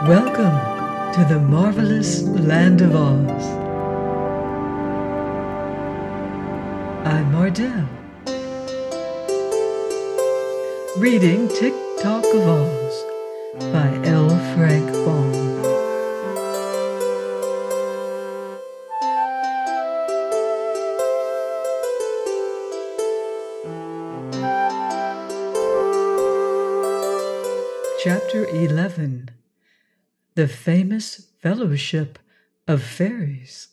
Welcome to the marvelous land of Oz. I'm Mardell, reading Tick-Tock of Oz by L. Frank Baum. Chapter 11. The Famous Fellowship of Fairies.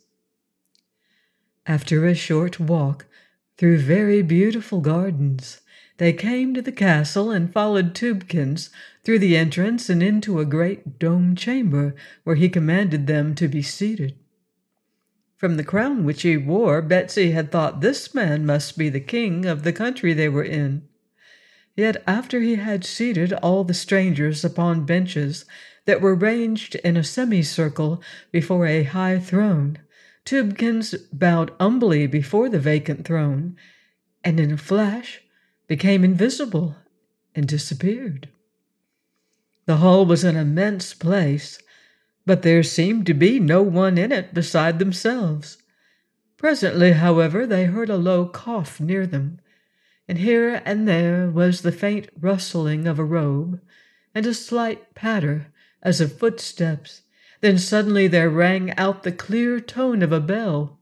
After a short walk through very beautiful gardens, they came to the castle and followed Tubekins through the entrance and into a great domed chamber where he commanded them to be seated. From the crown which he wore, Betsy had thought this man must be the king of the country they were in. Yet after he had seated all the strangers upon benches that were ranged in a semicircle before a high throne, Tubekins bowed humbly before the vacant throne, and in a flash became invisible and disappeared. The hall was an immense place, but there seemed to be no one in it beside themselves. Presently, however, they heard a low cough near them, and here and there was the faint rustling of a robe, and a slight patter as of footsteps. Then suddenly there rang out the clear tone of a bell,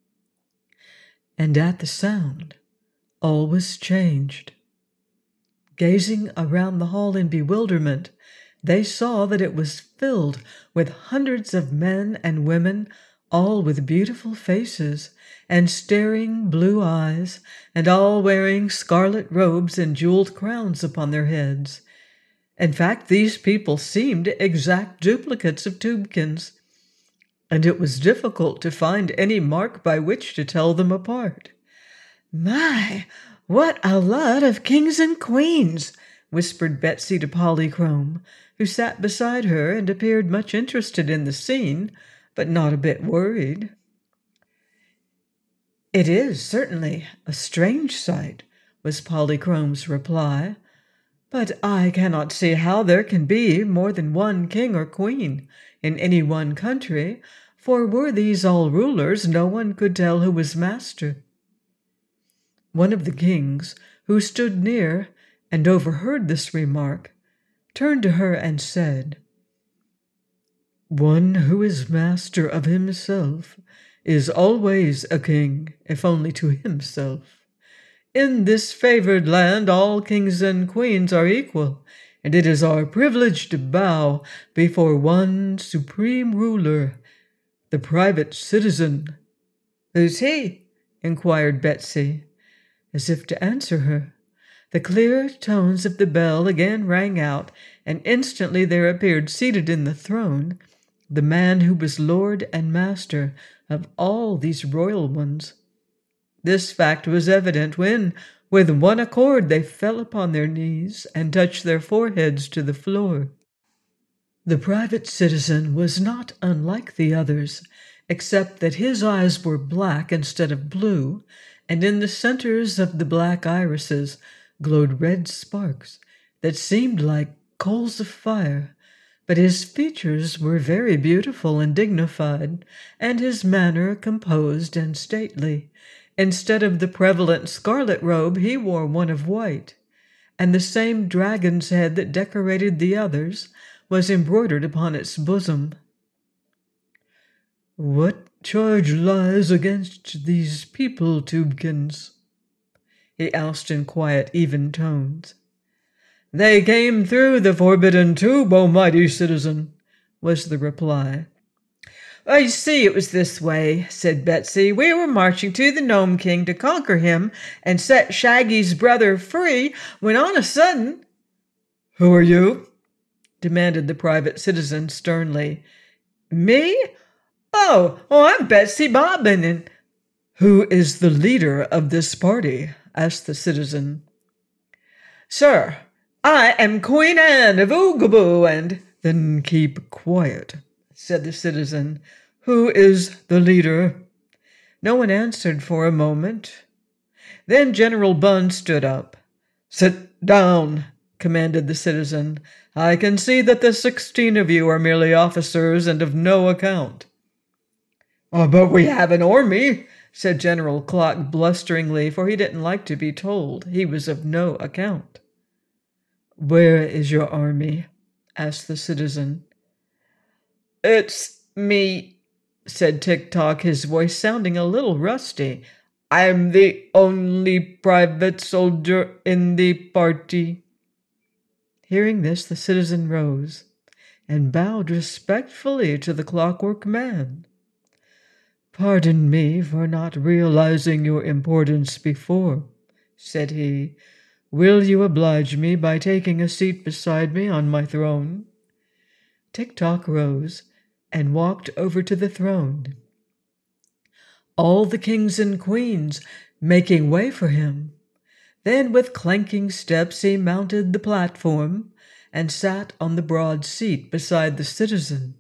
and at the sound all was changed. Gazing around the hall in bewilderment, they saw that it was filled with hundreds of men and women, all with beautiful faces and staring blue eyes, and all wearing scarlet robes and jeweled crowns upon their heads. In fact, these people seemed exact duplicates of Tubekins, and it was difficult to find any mark by which to tell them apart. "My, what a lot of kings and queens!" whispered Betsy to Polychrome, who sat beside her and appeared much interested in the scene, but not a bit worried. "It is certainly a strange sight," was Polychrome's reply. "But I cannot see how there can be more than one king or queen in any one country, for were these all rulers, no one could tell who was master." One of the kings, who stood near and overheard this remark, turned to her and said, "One who is master of himself is always a king, if only to himself. In this favored land all kings and queens are equal, and it is our privilege to bow before one supreme ruler, the private citizen." "Who's he?" inquired Betsy. As if to answer her, the clear tones of the bell again rang out, and instantly there appeared seated in the throne the man who was lord and master of all these royal ones. This fact was evident when, with one accord, they fell upon their knees and touched their foreheads to the floor. The private citizen was not unlike the others, except that his eyes were black instead of blue, and in the centers of the black irises glowed red sparks that seemed like coals of fire. But his features were very beautiful and dignified, and his manner composed and stately. Instead of the prevalent scarlet robe, he wore one of white, and the same dragon's head that decorated the others was embroidered upon its bosom. "What charge lies against these people, Tubekins?" he asked in quiet, even tones. "They came through the forbidden tube, O mighty citizen," was the reply. "You see, it was this way," said Betsy. "We were marching to the Gnome King to conquer him and set Shaggy's brother free, when on a sudden—" "Who are you?" demanded the private citizen sternly. "Me? Oh, I'm Betsy Bobbin, and—" "Who is the leader of this party?" asked the citizen. "Sir, I am Queen Anne of Oogaboo, and—" "Then keep quiet," said the citizen. "Who is the leader?" No one answered for a moment. Then General Bunn stood up. "Sit down," commanded the citizen. "I can see that the 16 of you are merely officers and of no account." "Oh, but we have an army," said General Clock blusteringly, for he didn't like to be told he was of no account. "Where is your army?" asked the citizen. "It's me," said Tick-Tock, his voice sounding a little rusty. "I'm the only private soldier in the party." Hearing this, the citizen rose and bowed respectfully to the Clockwork Man. "Pardon me for not realizing your importance before," said he. "Will you oblige me by taking a seat beside me on my throne?" Tick-Tock rose and walked over to the throne, all the kings and queens making way for him. Then with clanking steps he mounted the platform and sat on the broad seat beside the citizen.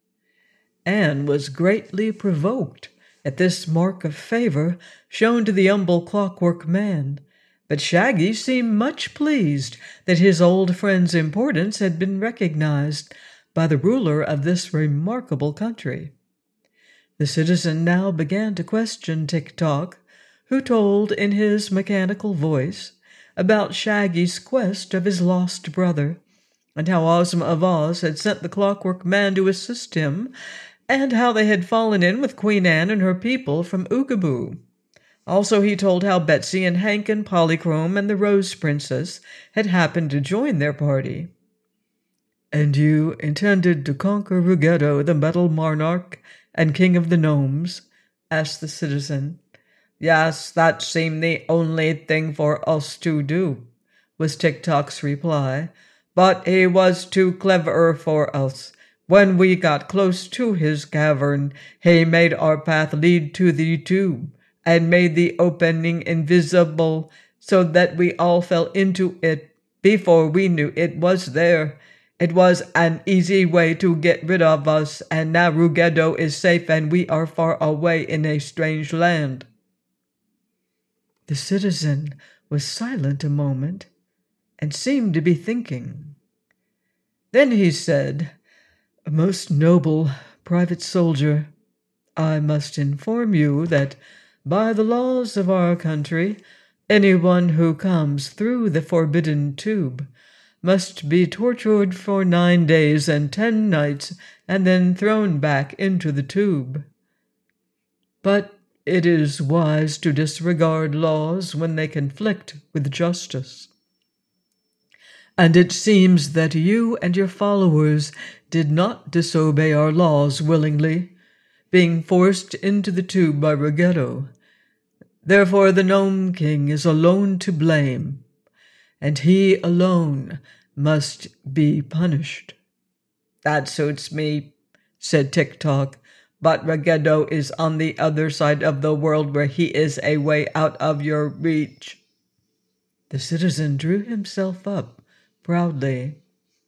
Anne was greatly provoked at this mark of favor shown to the humble Clockwork Man, but Shaggy seemed much pleased that his old friend's importance had been recognized by the ruler of this remarkable country. The citizen now began to question Tick-Tock, who told in his mechanical voice about Shaggy's quest of his lost brother, and how Ozma of Oz had sent the Clockwork Man to assist him, and how they had fallen in with Queen Anne and her people from Oogaboo. Also he told how Betsy and Hank and Polychrome and the Rose Princess had happened to join their party. "And you intended to conquer Ruggedo, the Metal Monarch and King of the Gnomes?" asked the citizen. "Yes, that seemed the only thing for us to do," was Tick-Tock's reply. "But he was too clever for us. When we got close to his cavern, he made our path lead to the tube, and made the opening invisible, so that we all fell into it before we knew it was there. It was an easy way to get rid of us, and now Ruggedo is safe and we are far away in a strange land." The citizen was silent a moment and seemed to be thinking. Then he said, "Most noble private soldier, I must inform you that by the laws of our country, anyone who comes through the forbidden tube must be tortured for 9 days and 10 nights and then thrown back into the tube. But it is wise to disregard laws when they conflict with justice. And it seems that you and your followers did not disobey our laws willingly, being forced into the tube by Ruggedo. Therefore the Gnome King is alone to blame, and he alone must be punished." "That suits me," said Tick-Tock, "but Ruggedo is on the other side of the world where he is a way out of your reach." The citizen drew himself up proudly.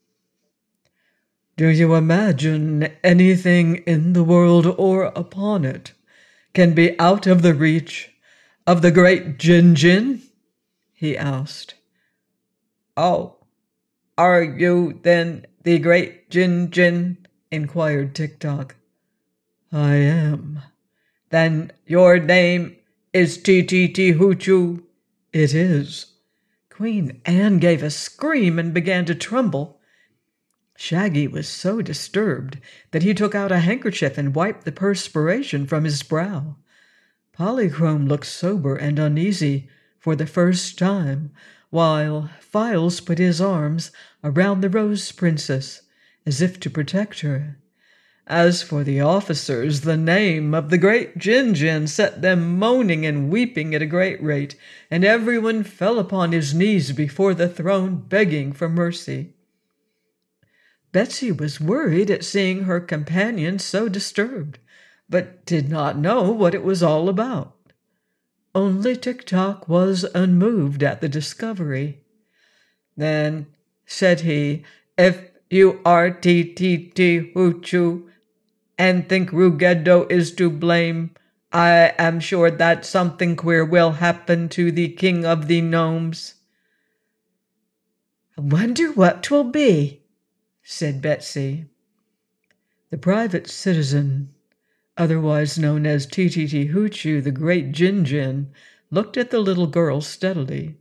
"Do you imagine anything in the world or upon it can be out of the reach of the great Jinjin?" he asked. "Oh, are you then the great Jinjin?" inquired Tick-Tock. "I am." "Then your name is Titi Hoochoo?" "It is." Queen Anne gave a scream and began to tremble. Shaggy was so disturbed that he took out a handkerchief and wiped the perspiration from his brow. Polychrome looked sober and uneasy for the first time, while Files put his arms around the Rose Princess as if to protect her. As for the officers, the name of the great Jinjin set them moaning and weeping at a great rate, and everyone fell upon his knees before the throne, begging for mercy. Betsy was worried at seeing her companion so disturbed, but did not know what it was all about. Only Tick-Tock was unmoved at the discovery. "Then," said he, "if you are Titi Hoochoo, and think Ruggedo is to blame, I am sure that something queer will happen to the King of the Gnomes." "I wonder what 'twill be," said Betsy. The private citizen, otherwise known as Titi Hoochoo, the great Jin, looked at the little girl steadily.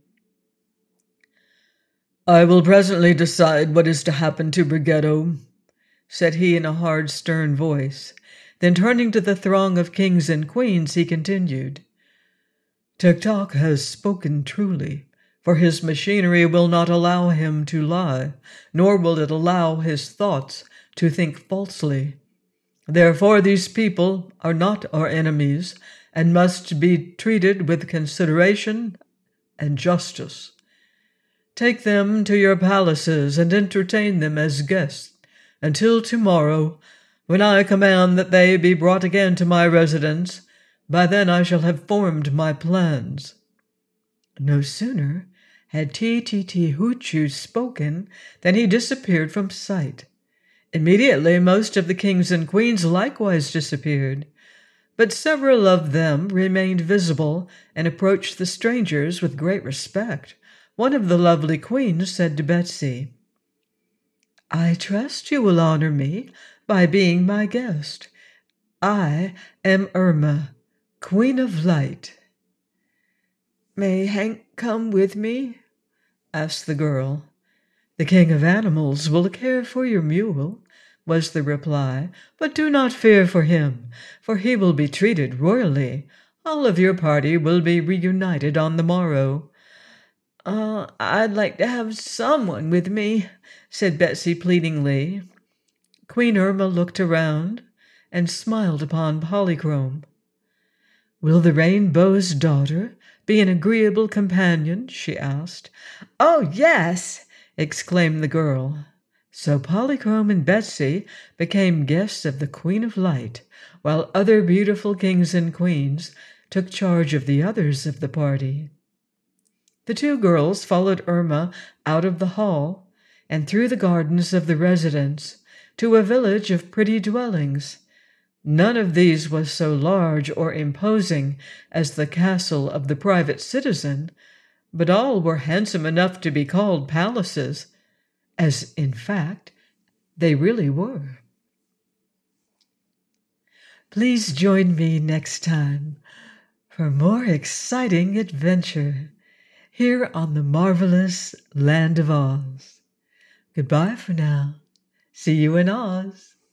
"I will presently decide what is to happen to Brighetto," said he in a hard, stern voice. Then turning to the throng of kings and queens, he continued, "Tik-Tok has spoken truly, for his machinery will not allow him to lie, nor will it allow his thoughts to think falsely. Therefore these people are not our enemies, and must be treated with consideration and justice. Take them to your palaces and entertain them as guests, until tomorrow, when I command that they be brought again to my residence. By then I shall have formed my plans." No sooner had Titi Hoochoo spoken than he disappeared from sight. Immediately most of the kings and queens likewise disappeared, but several of them remained visible and approached the strangers with great respect. One of the lovely queens said to Betsy, "I trust you will honor me by being my guest. I am Irma, Queen of Light." "May Hank come with me?" asked the girl. "The King of Animals will care for your mule," was the reply, "but do not fear for him, for he will be treated royally. All of your party will be reunited on the morrow." "I'd like to have someone with me," said Betsy pleadingly. Queen Irma looked around and smiled upon Polychrome. "Will the Rainbow's daughter be an agreeable companion?" she asked. "Oh, yes!" exclaimed the girl. So Polychrome and Betsy became guests of the Queen of Light, while other beautiful kings and queens took charge of the others of the party. The two girls followed Irma out of the hall and through the gardens of the residence to a village of pretty dwellings. None of these was so large or imposing as the castle of the private citizen, but all were handsome enough to be called palaces, as in fact they really were. Please join me next time for more exciting adventure here on the marvelous Land of Oz. Goodbye for now. See you in Oz.